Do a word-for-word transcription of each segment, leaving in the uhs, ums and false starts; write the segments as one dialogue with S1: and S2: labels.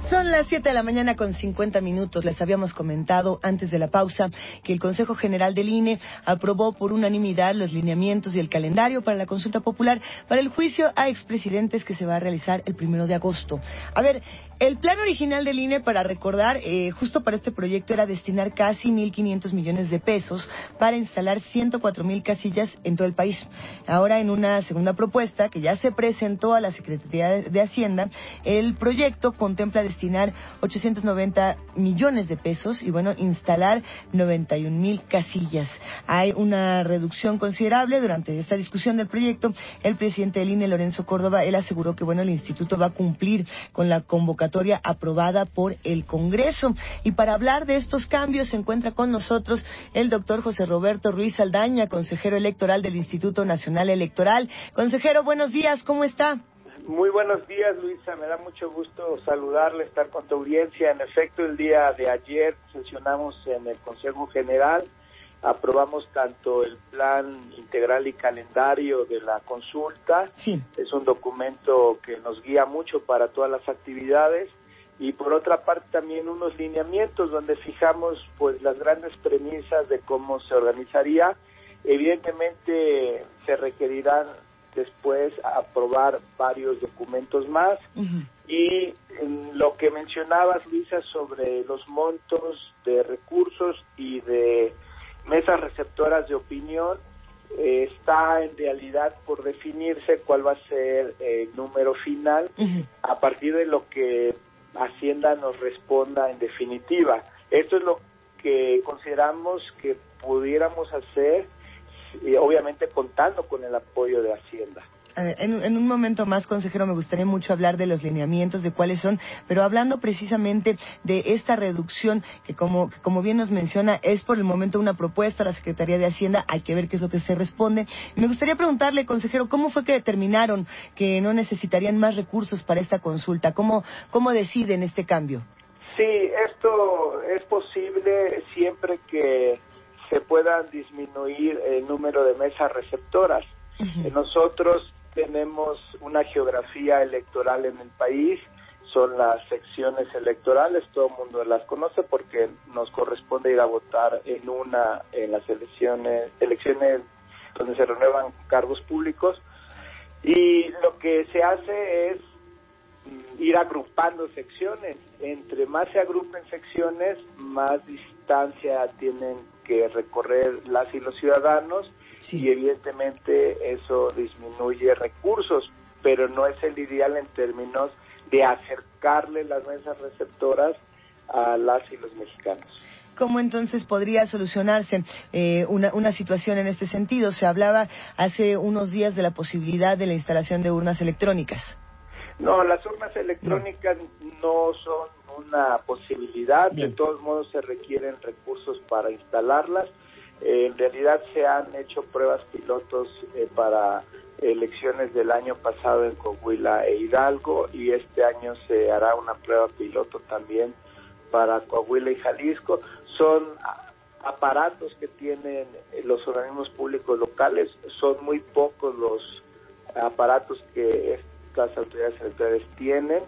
S1: Son las siete de la mañana con cincuenta minutos. Les habíamos comentado antes de la pausa que el Consejo General del I N E aprobó por unanimidad los lineamientos y el calendario para la consulta popular para el juicio a expresidentes que se va a realizar el primero de agosto. A ver, el plan original del I N E, para recordar, eh, justo para este proyecto era destinar casi mil quinientos millones de pesos para instalar ciento cuatro mil casillas en todo el país. Ahora, en una segunda propuesta que ya se presentó a la Secretaría de Hacienda, el proyecto contempla destinar ochocientos noventa millones de pesos y, bueno, instalar noventa y un mil casillas. Hay una reducción considerable. Durante esta discusión del proyecto, el presidente del I N E, Lorenzo Córdoba, él aseguró que, bueno, el instituto va a cumplir con la convocatoria aprobada por el Congreso. Y para hablar de estos cambios se encuentra con nosotros el doctor José Roberto Ruiz Saldaña, consejero electoral del Instituto Nacional Electoral. Consejero, buenos días, ¿cómo está?
S2: Muy buenos días, Luisa. Me da mucho gusto saludarle, estar con tu audiencia. En efecto, el día de ayer sesionamos en el Consejo General, aprobamos tanto el plan integral y calendario de la consulta.
S1: Sí.
S2: Es un documento que nos guía mucho para todas las actividades. Y por otra parte también unos lineamientos donde fijamos pues las grandes premisas de cómo se organizaría. Evidentemente se requerirán después aprobar varios documentos más. Uh-huh. Y en lo que mencionabas, Luisa, sobre los montos de recursos y de mesas receptoras de opinión, eh, está en realidad por definirse cuál va a ser el número final. Uh-huh. A partir de lo que Hacienda nos responda en definitiva. Esto es lo que consideramos que pudiéramos hacer, y obviamente contando con el apoyo de Hacienda.
S1: En, en un momento más, consejero, me gustaría mucho hablar de los lineamientos, de cuáles son, pero hablando precisamente de esta reducción que como, que como bien nos menciona, es por el momento una propuesta a la Secretaría de Hacienda, hay que ver qué es lo que se responde. Me gustaría preguntarle, consejero, ¿cómo fue que determinaron que no necesitarían más recursos para esta consulta? ¿Cómo, cómo deciden este cambio?
S2: Sí, esto es posible siempre que se puedan disminuir el número de mesas receptoras. Uh-huh. Nosotros tenemos una geografía electoral en el país, son las secciones electorales, todo el mundo las conoce porque nos corresponde ir a votar en una, en las elecciones, elecciones donde se renuevan cargos públicos, y lo que se hace es ir agrupando secciones. Entre más se agrupen secciones, más distancia tienen que recorrer las y los ciudadanos. Sí. Y evidentemente eso disminuye recursos, pero no es el ideal en términos de acercarle las mesas receptoras a las y los mexicanos.
S1: ¿Cómo entonces podría solucionarse eh, una, una situación en este sentido? Se hablaba hace unos días de la posibilidad de la instalación de urnas electrónicas.
S2: No, las urnas electrónicas no, no son una posibilidad. Bien. De todos modos se requieren recursos para instalarlas. Eh, en realidad se han hecho pruebas pilotos eh, para elecciones del año pasado en Coahuila e Hidalgo, y este año se hará una prueba piloto también para Coahuila y Jalisco. Son aparatos que tienen los organismos públicos locales, son muy pocos los aparatos que estas autoridades electorales tienen,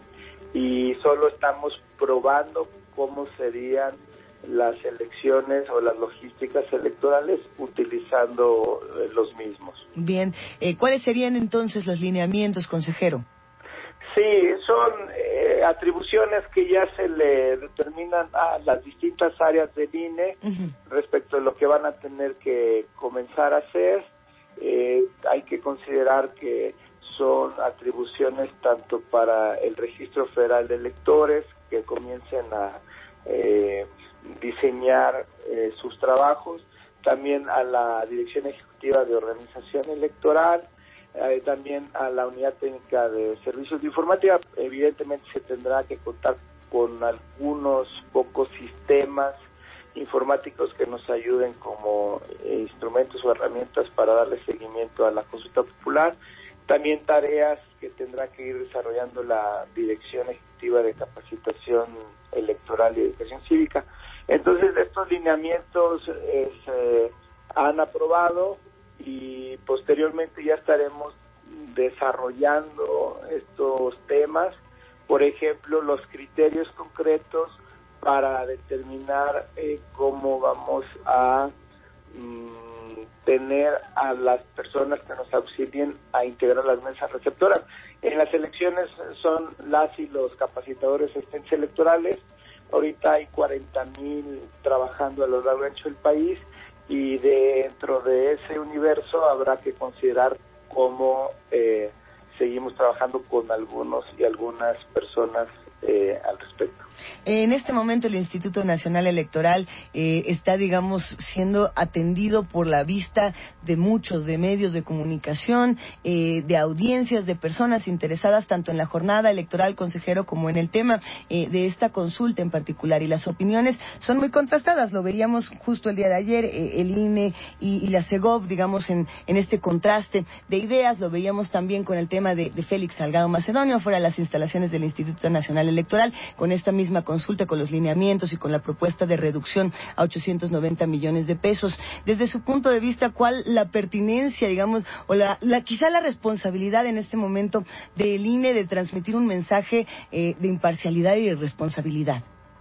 S2: y solo estamos probando cómo serían las elecciones o las logísticas electorales utilizando eh, los mismos.
S1: Bien, eh, ¿cuáles serían entonces los lineamientos, consejero?
S2: Sí, son eh, atribuciones que ya se le determinan a las distintas áreas del I N E. Uh-huh. Respecto a lo que van a tener que comenzar a hacer. Eh, hay que considerar que son atribuciones tanto para el Registro Federal de Electores, que comiencen a eh, diseñar eh, sus trabajos, también a la Dirección Ejecutiva de Organización Electoral, eh, también a la Unidad Técnica de Servicios de Informática. Evidentemente se tendrá que contar con algunos pocos sistemas informáticos que nos ayuden como eh, instrumentos o herramientas para darle seguimiento a la consulta popular. También tareas que tendrá que ir desarrollando la Dirección Ejecutiva de Capacitación Electoral y Educación Cívica. Entonces, estos lineamientos eh, se han aprobado y posteriormente ya estaremos desarrollando estos temas por ejemplo, los criterios concretos para determinar eh, cómo vamos a mm, tener a las personas que nos auxilien a integrar las mesas receptoras. En las elecciones son las y los capacitadores asistentes electorales. Ahorita hay cuarenta mil trabajando a lo largo y ancho del país, y dentro de ese universo habrá que considerar cómo eh, seguimos trabajando con algunos y algunas personas eh, al respecto.
S1: En este momento el Instituto Nacional Electoral eh, está, digamos, siendo atendido por la vista de muchos, de medios de comunicación, eh, de audiencias, de personas interesadas tanto en la jornada electoral, consejero, como en el tema eh, de esta consulta en particular. Y las opiniones son muy contrastadas. Lo veíamos justo el día de ayer, eh, el I N E y, y la Segov, digamos, en, en este contraste de ideas. Lo veíamos también con el tema de, de Félix Salgado Macedonio, fuera de las instalaciones del Instituto Nacional Electoral, con esta misma consulta, con los lineamientos y con la propuesta de reducción a ochocientos noventa millones de pesos. Desde su punto de vista, ¿cuál la pertinencia, digamos, o la, la quizá la responsabilidad en este momento del I N E de transmitir un mensaje eh, de imparcialidad y de responsabilidad?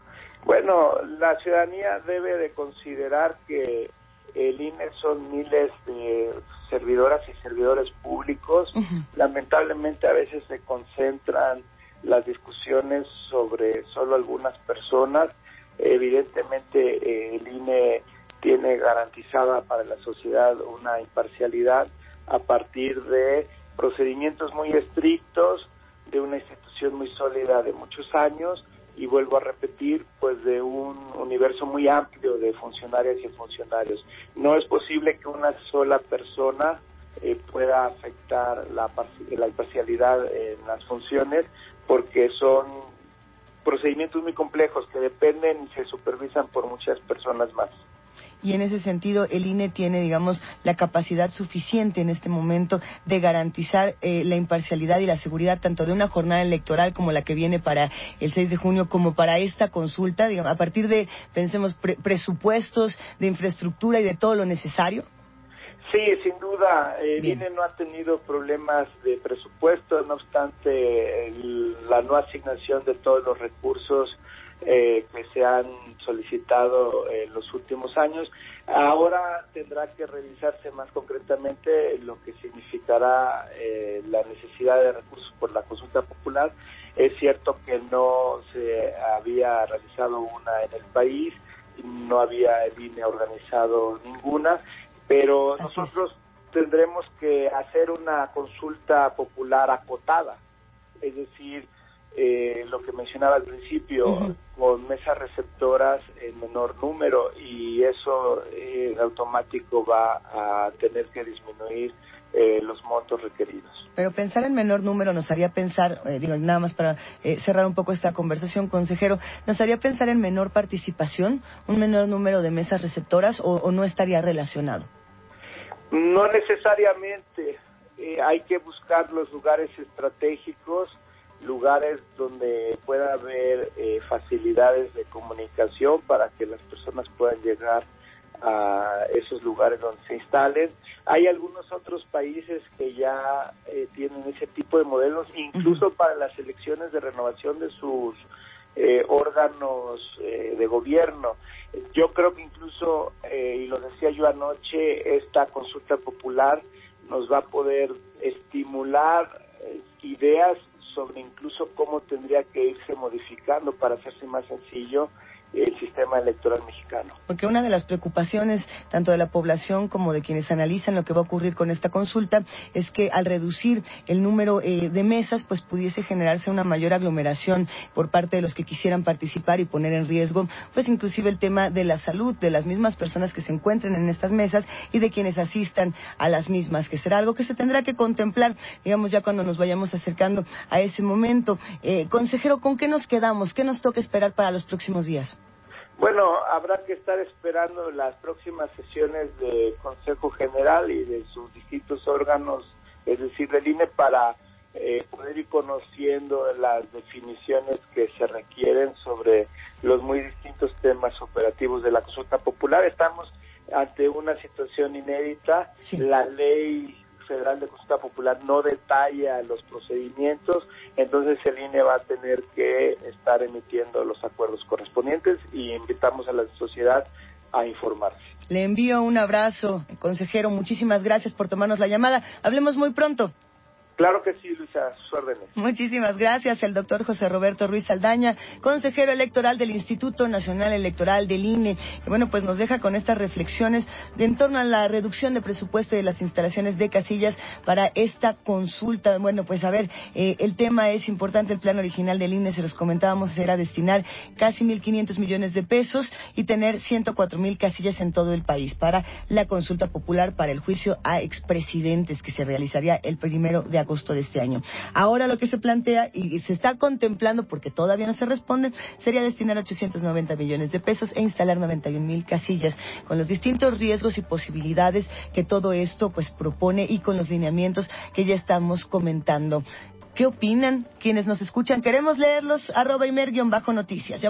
S2: Bueno, la ciudadanía debe de considerar que el I N E son miles de servidoras y servidores públicos. Uh-huh. Lamentablemente a veces se concentran las discusiones sobre solo algunas personas. Evidentemente eh, el I N E tiene garantizada para la sociedad una imparcialidad a partir de procedimientos muy estrictos, de una institución muy sólida de muchos años, y vuelvo a repetir, pues de un universo muy amplio de funcionarias y funcionarios. No es posible que una sola persona eh, pueda afectar la, la imparcialidad en las funciones, porque son procedimientos muy complejos que dependen y se supervisan por muchas personas más.
S1: Y en ese sentido, el I N E tiene, digamos, la capacidad suficiente en este momento de garantizar eh, la imparcialidad y la seguridad tanto de una jornada electoral como la que viene para el seis de junio, como para esta consulta, digamos, a partir de, pensemos, pre- presupuestos de infraestructura y de todo lo necesario.
S2: Sí, sin duda, el I N E no ha tenido problemas de presupuesto, no obstante el, la no asignación de todos los recursos eh, que se han solicitado en los últimos años. Ahora tendrá que revisarse más concretamente lo que significará eh, la necesidad de recursos por la consulta popular. Es cierto que no se había realizado una en el país, no había el I N E organizado ninguna, pero nosotros tendremos que hacer una consulta popular acotada, es decir, eh, lo que mencionaba al principio, uh-huh. con mesas receptoras en menor número, y eso eh, en automático va a tener que disminuir eh, los montos requeridos.
S1: Pero pensar en menor número nos haría pensar, eh, digo, nada más para eh, cerrar un poco esta conversación, consejero, nos haría pensar en menor participación, un menor número de mesas receptoras, o, o no estaría relacionado.
S2: No necesariamente. Eh, hay que buscar los lugares estratégicos, lugares donde pueda haber eh, facilidades de comunicación para que las personas puedan llegar a esos lugares donde se instalen. Hay algunos otros países que ya eh, tienen ese tipo de modelos, incluso uh-huh. para las elecciones de renovación de sus eh, órganos eh, de gobierno. Yo creo que incluso, eh, y lo decía yo anoche, esta consulta popular nos va a poder estimular eh, ideas sobre incluso cómo tendría que irse modificando para hacerse más sencillo el sistema electoral mexicano.
S1: Porque una de las preocupaciones tanto de la población como de quienes analizan lo que va a ocurrir con esta consulta es que al reducir el número eh, de mesas, pues pudiese generarse una mayor aglomeración por parte de los que quisieran participar y poner en riesgo, pues inclusive el tema de la salud de las mismas personas que se encuentren en estas mesas y de quienes asistan a las mismas, que será algo que se tendrá que contemplar, digamos, ya cuando nos vayamos acercando a ese momento. Eh, consejero, ¿con qué nos quedamos? ¿Qué nos toca esperar para los próximos días?
S2: Bueno, habrá que estar esperando las próximas sesiones del Consejo General y de sus distintos órganos, es decir, del I N E, para eh, poder ir conociendo las definiciones que se requieren sobre los muy distintos temas operativos de la consulta popular. Estamos ante una situación inédita. Sí. La ley Federal de Consulta Popular no detalla los procedimientos, entonces el I N E va a tener que estar emitiendo los acuerdos correspondientes y invitamos a la sociedad a informarse.
S1: Le envío un abrazo, consejero, muchísimas gracias por tomarnos la llamada. Hablemos muy pronto.
S2: Claro que sí, Luisa, a sus órdenes.
S1: Muchísimas gracias, el doctor José Roberto Ruiz Saldaña, consejero electoral del Instituto Nacional Electoral del I N E. Y bueno, pues nos deja con estas reflexiones de en torno a la reducción de presupuesto de las instalaciones de casillas para esta consulta. Bueno, pues a ver, eh, el tema es importante, el plan original del I N E, se los comentábamos, era destinar casi mil quinientos millones de pesos y tener ciento cuatro mil casillas en todo el país para la consulta popular para el juicio a expresidentes que se realizaría el primero de agosto de este año. Ahora lo que se plantea y se está contemplando, porque todavía no se responden, sería destinar ochocientos noventa millones de pesos e instalar noventa y un mil casillas, con los distintos riesgos y posibilidades que todo esto pues propone y con los lineamientos que ya estamos comentando. ¿Qué opinan quienes nos escuchan? Queremos leerlos, arroba Imer-noticias.